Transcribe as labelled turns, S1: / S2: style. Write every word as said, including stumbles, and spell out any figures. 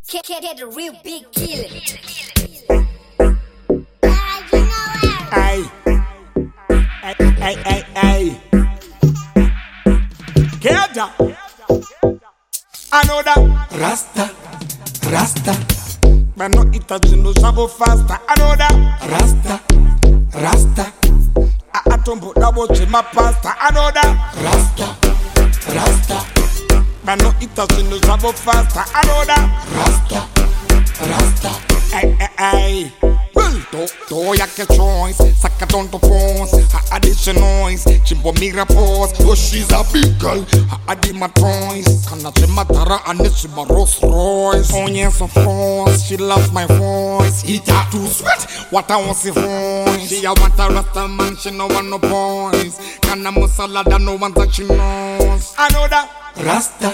S1: Can't get a real big kill.
S2: Ay, ay, ay, ay, ay. Keda, another
S3: Rasta, Rasta,
S2: but no itachi no travel faster. Another
S3: Rasta, Rasta,
S2: I atombo double to my pasta. Another
S3: Rasta, Rasta,
S2: but no itachi no travel faster. Another
S3: Rasta, Rasta.
S2: ay, ay, ay. Well, do, do ya que choice, saca tonto pons, ha addition noise, chimbo mira pose, oh she's a big girl, ha adi my toys, kana chima tara anishi my Rolls Royce, oh yes of course, she loves my voice, it a too sweat, what I want see voice, she a want a rasta man, she no want no boys, kana musala that no one that she knows, I know that,
S3: Rasta,